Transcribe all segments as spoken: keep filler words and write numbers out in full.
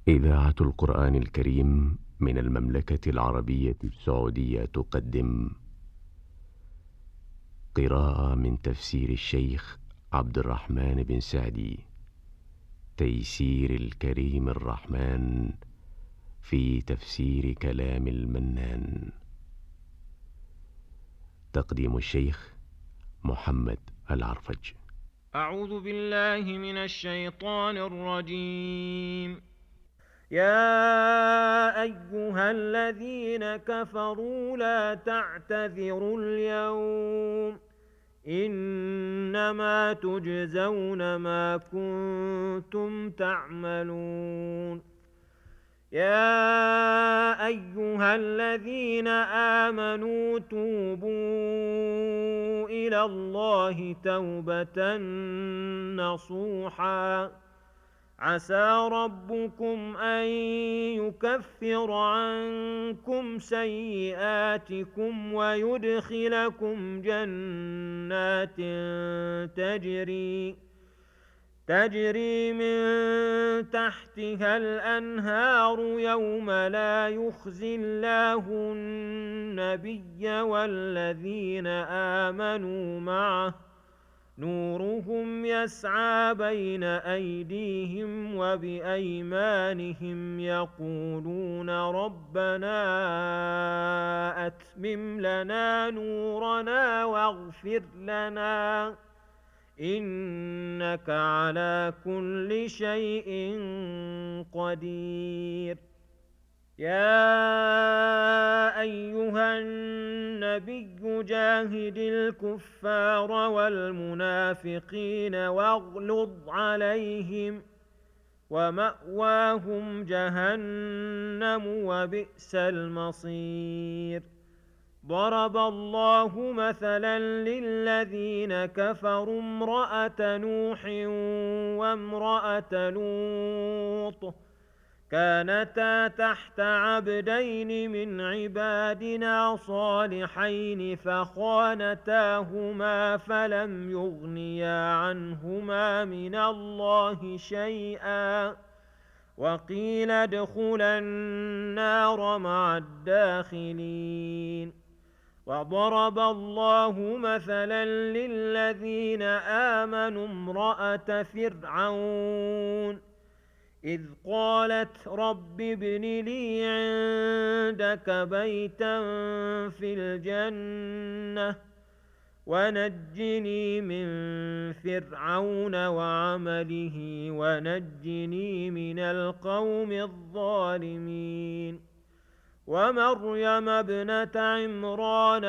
إذاعة القرآن الكريم من المملكة العربية السعودية تقدم قراءة من تفسير الشيخ عبد الرحمن بن سعدي، تيسير الكريم الرحمن في تفسير كلام المنان. تقديم الشيخ محمد العرفج. أعوذ بالله من الشيطان الرجيم. يا أيها الذين كفروا لا تعتذروا اليوم إنما تجزون ما كنتم تعملون. يا أيها الذين آمنوا توبوا إلى الله توبة نصوحا عسى ربكم أن يكفر عنكم سيئاتكم ويدخلكم جنات تجري تجري من تحتها الأنهار يوم لا يخزي الله النبي والذين آمنوا معه نورهم يسعى بين أيديهم وبأيمانهم يقولون ربنا أتمم لنا نورنا واغفر لنا إنك على كل شيء قدير. يا أيها النبي جاهد الكفار والمنافقين واغلظ عليهم ومأواهم جهنم وبئس المصير. ضرب الله مثلا للذين كفروا امرأة نوح وامرأة لوط كانتا تحت عبدين من عبادنا صالحين فخانتاهما فلم يغنيا عنهما من الله شيئا وقيل ادخلا النار مع الداخلين. وضرب الله مثلا للذين آمنوا امرأة فرعون إذ قالت رب ابن لي عندك بيتا في الجنة ونجني من فرعون وعمله ونجني من القوم الظالمين. ومريم ابنة عمران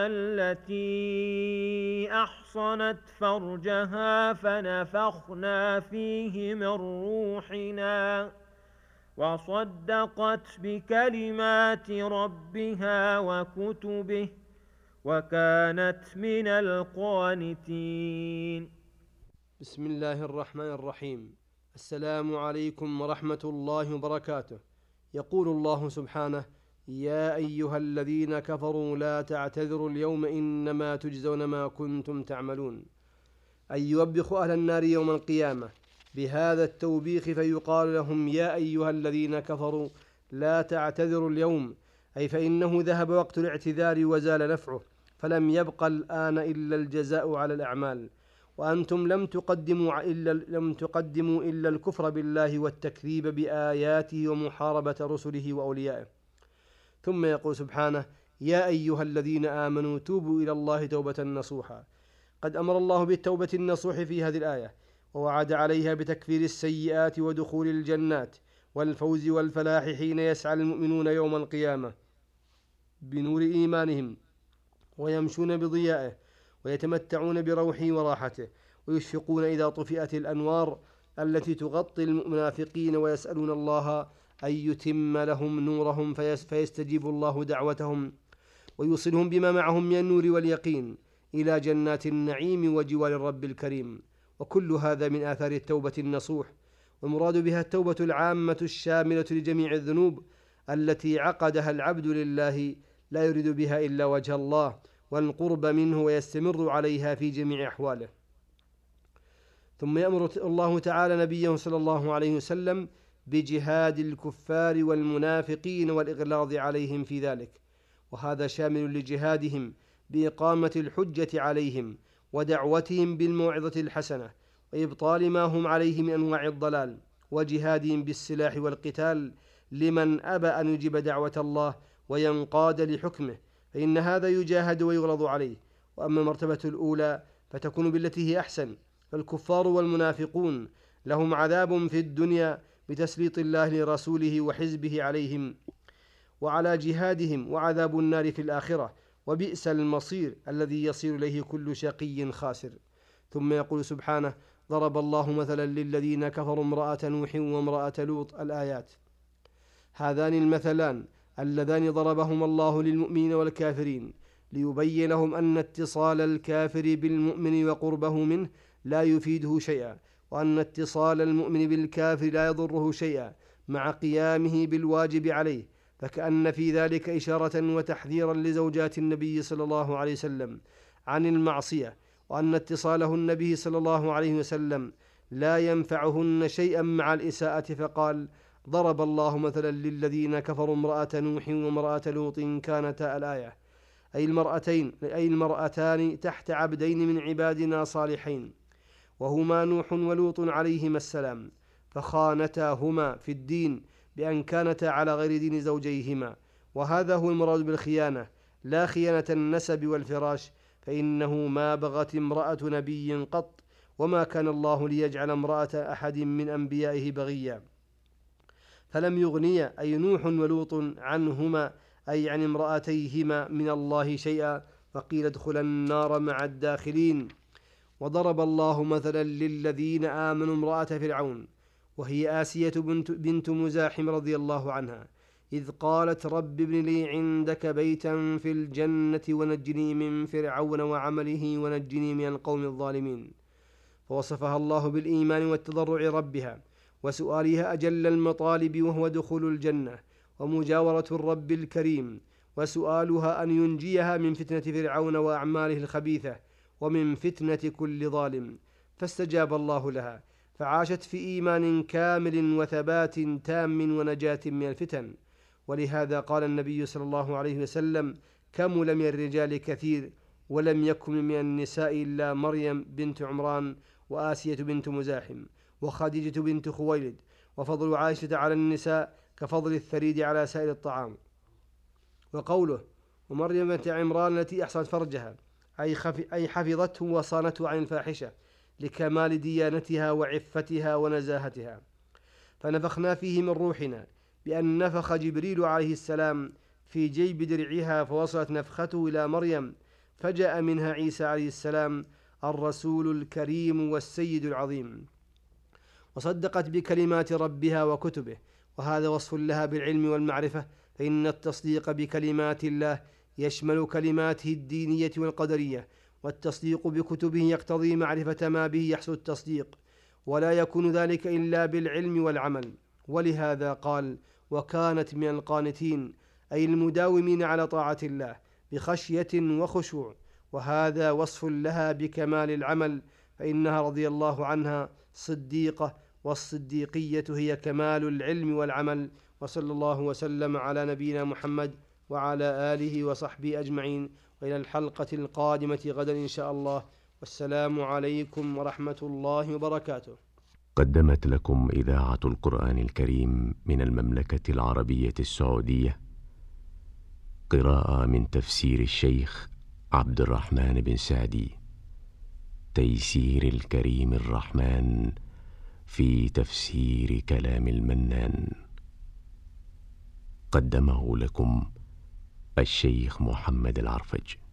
التي أحصنت فرجها فنفخنا فيه من روحنا وصدقت بكلمات ربها وكتبه وكانت من القانتين. بسم الله الرحمن الرحيم. السلام عليكم ورحمة الله وبركاته. يقول الله سبحانه: يا أيها الذين كفروا لا تعتذروا اليوم إنما تجزون ما كنتم تعملون. أي يوبخ أهل النار يوم القيامة بهذا التوبيخ فيقال لهم: يا أيها الذين كفروا لا تعتذروا اليوم، أي فإنه ذهب وقت الاعتذار وزال نفعه، فلم يبق الآن إلا الجزاء على الأعمال، وأنتم لم تقدموا إلا, لم تقدموا إلا الكفر بالله والتكذيب بآياته ومحاربة رسله وأوليائه. ثم يقول سبحانه: يا أيها الذين آمنوا توبوا إلى الله توبة نصوحا. قد أمر الله بالتوبة النصوح في هذه الآية، ووعد عليها بتكفير السيئات ودخول الجنات والفوز والفلاح حين يسعى المؤمنون يوم القيامة بنور إيمانهم ويمشون بضيائه ويتمتعون بروحه وراحته، ويشفقون إذا طفئت الأنوار التي تغطي المنافقين، ويسألون الله أن يتم لهم نورهم فيستجيب الله دعوتهم ويوصلهم بما معهم من النور واليقين إلى جنات النعيم وجوار الرب الكريم. وكل هذا من آثار التوبة النصوح، والمراد بها التوبة العامة الشاملة لجميع الذنوب التي عقدها العبد لله لا يريد بها إلا وجه الله والقرب منه، ويستمر عليها في جميع أحواله. ثم يأمر الله تعالى نبيه صلى الله عليه وسلم بجهاد الكفار والمنافقين والإغلاظ عليهم في ذلك، وهذا شامل لجهادهم بإقامة الحجة عليهم ودعوتهم بالموعظة الحسنة وإبطال ما هم عليه من أنواع الضلال، وجهادهم بالسلاح والقتال لمن أبى أن يجيب دعوة الله وينقاد لحكمه، فإن هذا يجاهد ويغلظ عليه. وأما المرتبة الأولى فتكون بالتي هي أحسن، فالكفار والمنافقون لهم عذاب في الدنيا بتسليط الله لرسوله وحزبه عليهم وعلى جهادهم، وعذاب النار في الآخرة، وبئس المصير الذي يصير إليه كل شقي خاسر. ثم يقول سبحانه: ضرب الله مثلا للذين كفروا امرأة نوح وامرأة لوط، الآيات. هذان المثلان اللذان ضربهما الله للمؤمنين والكافرين ليبين لهم أن اتصال الكافر بالمؤمن وقربه منه لا يفيده شيئا، وأن اتصال المؤمن بالكافر لا يضره شيئا مع قيامه بالواجب عليه، فكأن في ذلك إشارة وتحذيرا لزوجات النبي صلى الله عليه وسلم عن المعصية، وأن اتصاله النبي صلى الله عليه وسلم لا ينفعهن شيئا مع الإساءة، فقال: ضرب الله مثلا للذين كفروا امرأة نوح وامرأة لوط كانتا، الآية. أي المرأتين أي المرأتان تحت عبدين من عبادنا صالحين، وهما نوح ولوط عليهما السلام، فخانتاهما في الدين بأن كانتا على غير دين زوجيهما، وهذا هو المراد بالخيانة، لا خيانة النسب والفراش، فإنه ما بغت امرأة نبي قط، وما كان الله ليجعل امرأة أحد من أنبيائه بغيا. فلم يغنيا أي نوح ولوط عنهما أي عن امرأتيهما من الله شيئا، فقيل ادخلا النار مع الداخلين. وضرب الله مثلا للذين آمنوا امرأة فرعون، وهي آسية بنت, بنت مزاحم رضي الله عنها، إذ قالت: رب ابن لي عندك بيتا في الجنة ونجني من فرعون وعمله ونجني من القوم الظالمين. فوصفها الله بالإيمان والتضرع ربها وسؤالها أجل المطالب، وهو دخول الجنة ومجاورة الرب الكريم، وسؤالها أن ينجيها من فتنة فرعون وأعماله الخبيثة ومن فتنة كل ظالم، فاستجاب الله لها، فعاشت في إيمان كامل وثبات تام ونجاة من الفتن. ولهذا قال النبي صلى الله عليه وسلم: كمل من الرجال كثير ولم يكن من النساء إلا مريم بنت عمران وآسية بنت مزاحم وخديجة بنت خويلد، وفضل عائشة على النساء كفضل الثريد على سائر الطعام. وقوله: ومريم بنت عمران التي أحصنت فرجها، أي حفظته وصانته عن الفاحشة لكمال ديانتها وعفتها ونزاهتها. فنفخنا فيه من روحنا، بأن نفخ جبريل عليه السلام في جيب درعها، فوصلت نفخته إلى مريم، فجاء منها عيسى عليه السلام الرسول الكريم والسيد العظيم، وصدقت بكلمات ربها وكتبه، وهذا وصف لها بالعلم والمعرفة، فإن التصديق بكلمات الله يشمل كلماته الدينية والقدرية، والتصديق بكتبه يقتضي معرفة ما به يحصل التصديق، ولا يكون ذلك إلا بالعلم والعمل. ولهذا قال: وكانت من القانتين، أي المداومين على طاعة الله بخشية وخشوع، وهذا وصف لها بكمال العمل، فإنها رضي الله عنها صديقة، والصديقية هي كمال العلم والعمل. وصلى الله وسلم على نبينا محمد وعلى آله وصحبه أجمعين، وإلى الحلقة القادمة غدا إن شاء الله، والسلام عليكم ورحمة الله وبركاته. قدمت لكم إذاعة القرآن الكريم من المملكة العربية السعودية قراءة من تفسير الشيخ عبد الرحمن بن سعدي، تيسير الكريم الرحمن في تفسير كلام المنان. قدمه لكم الشيخ محمد العرفج.